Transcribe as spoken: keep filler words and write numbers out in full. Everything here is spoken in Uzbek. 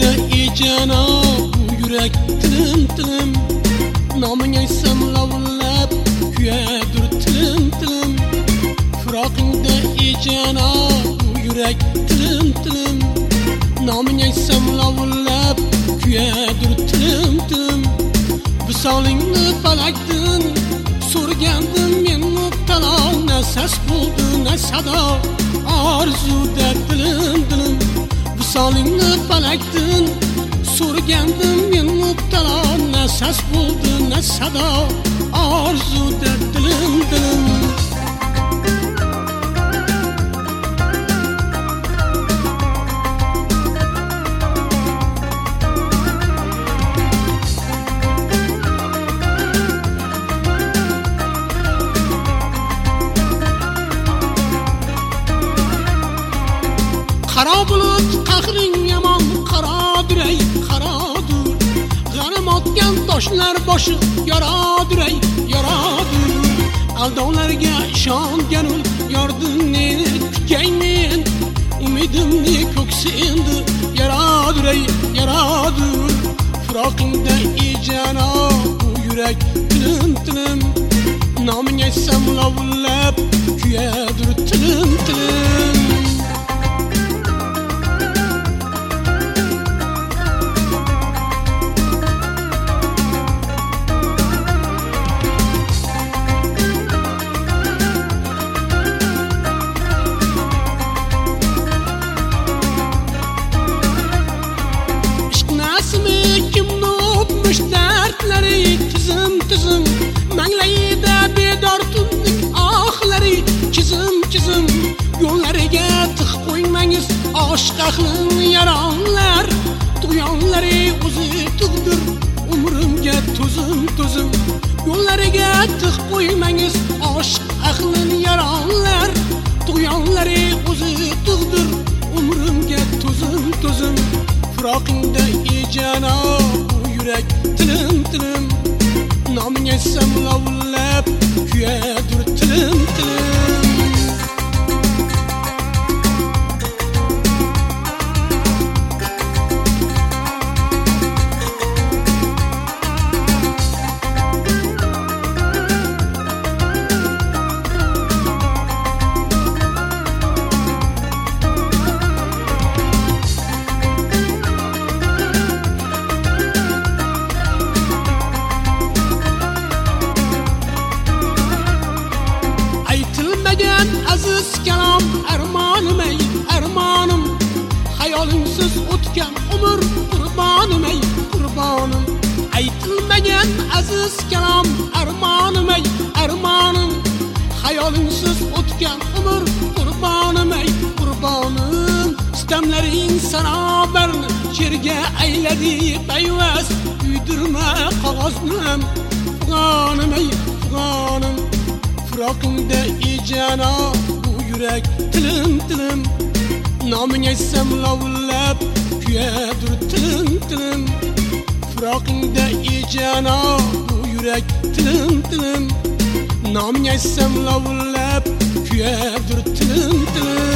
Firoqingda ejana bu yurak tilim tilim, noming aytsam lovullab kuyadir tilim tilim. Firoqingda ejana bu yurak tilim tilim, noming aytsam lovullab kuyadir tilim tilim. Visolingni falakdan so'rgandim men mubtalo, na ses bo'ldi na sado, orzuda dilim dilim. Visolingni falakdan so'rgandim men mubtalo, na ses bo'ldi na sado, orzuda dilim dilim. Qaro bulut qahring yomon, qarodir ey qarodir. G'anim otgan toshlar boshi yaradir ey yaradir. Aldovlarga ishonganul yordim meni kutgaymen, umidimni ko'ksi endi yaradir ey yaradir. Firoqingda ejana bu yurak tilim tilim, noming aytsam lovullab kuyadir tilim tilim. Tizim tizim manglayida bedor tunning oxlari, chizim chizim yo'llariga tiq qo'ymangiz oshiq aqlin yaronlar. Tug'yonlari o'zi tug'dir umrimga to'zim to'zim, yo'llariga tiq qo'ymangiz oshiq aqlin yaronlar. Tug'yonlari o'zi tug'dir umrimga to'zim to'zim. Firoqingda ejana bu yurak tilim tilim, noming aytsam lovullab kuyadir tilim tilim. Aziz kalom armonim ey armonim, xayolingsiz o'tgan umr qurbonim ey qurbonim. Aytilmagan aziz kalom armonim ey armonim, xayolingsiz o'tgan umr qurbonim ey qurbonim. Sitamlaring sanobarni cherga ayladi bayvas, uydirma qog'oznim fug'onim ey fug'onim. Firoqingda ejana bu yurak tilim tilim, noming aytsam lovullab kuyadir tilim tilim. Firoqingda ejana bu yurak tilim tilim, noming aytsam lovullab kuyadir tilim tilim.